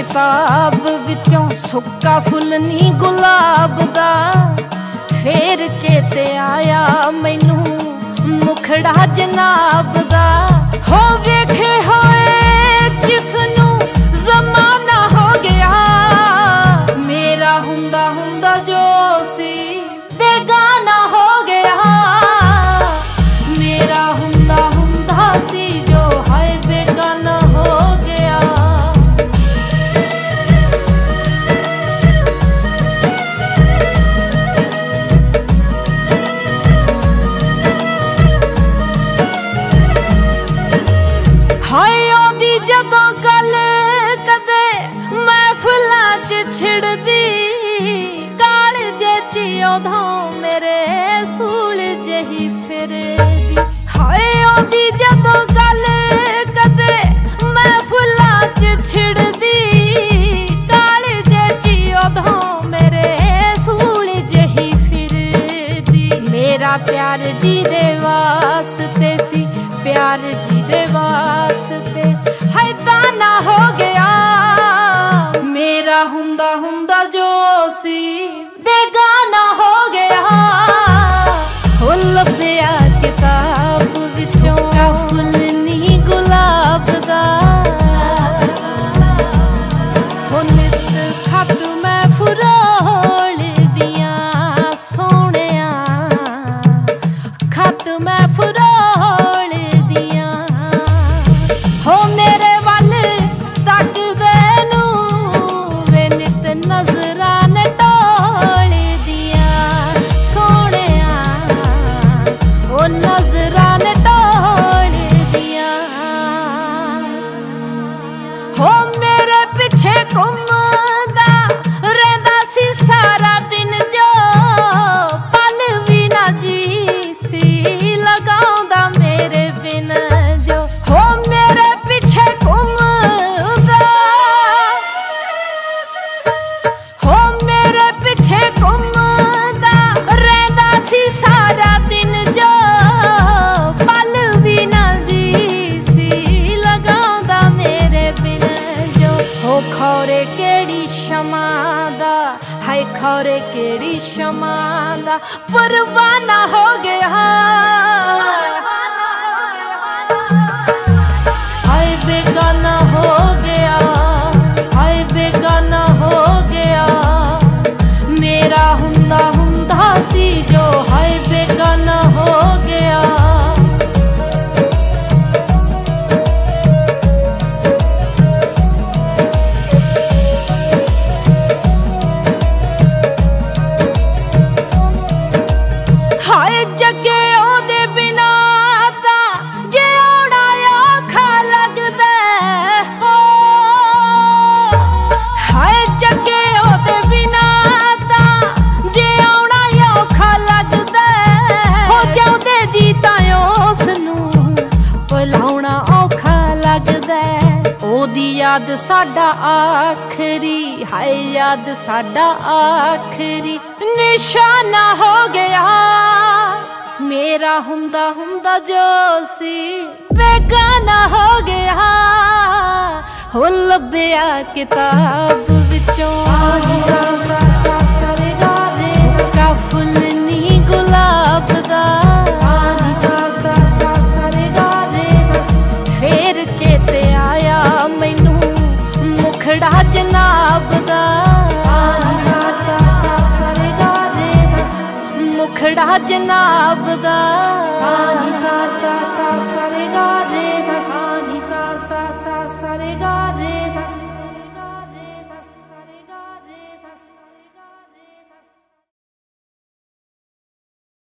किताब विचों सुक्का फुल नी गुलाब दा। फेर चेते आया मैनू मुखड़ा जनाब दा। हो वेखे होए जिसनू जमाना हो गया, मेरा हुंदा हुंदा जो सी बेगाना हो गया। मेरा हुंदा हुंदा सी जो है बेगाना हो गया। हाय ओदी जदों गल कदे महफिलां च छिड़दी, कालजे च ओदों मेरे सूल जही फिरदी। हाय ओदी जदों गल कदे महफिलां च छिड़दी, कालजे च ओदों मेरे सूल जही फिरदी। मेरा प्यार जी दे वास्ते सी, प्यार जी दे वास्ते है ताना हो गया। मेरा हुंदा हुंदा जो सी बेगाना हो गया। हो लभ्या किताब विचों फुल नी गुलाब दा। हो नित खत मैं फरोल दियां सोहणिया, खत मैं फरोल दियां। हो मेरे वल तकदे नू वे नित नजरां ने टोल दियां सोहणिया, ओ नजरां ने टोल दियां। हो मेरे पिछे घुमदा रहिंदा सी सारा दिन, जो पल भी ना जी सी लगाउंदा मेरे बिन जो। हो मेरे पिछे घुमदा, हो मेरे पिछे घुमदा रहिंदा सी सारा दिन, जो पल भी ना जी सी लगाउंदा मेरे बिन जो। हो खौरे केड़ी शमा दा, हाय खौरे केड़ी शमा दा परवाना हो गया। हाय बेगाना हो गया, हाय बेगाना हो गया। मेरा हुंदा हुंदा सी जो हाय बेगाना हो गया। हाय जगे ओदे बिना तां जिउणा औखा लगदा। हो हाय जगे ओदे बिना तां जिउणा औखा लगदा। हो जाउंदे जी तां उस नू भुलाउणा औखा लगदा। ओदी याद साडा आखरी, हाय याद साडा आखरी निशाना हो गया। मेरा हुंदा हुंदा जो सी बेगाना हो गया। हो लभ्या किताब विचों सुक्का फुल नी गुलाब दा। फेर चेते आया मैनू मुखड़ा जनाब दा। मुखड़ा जनाब दा।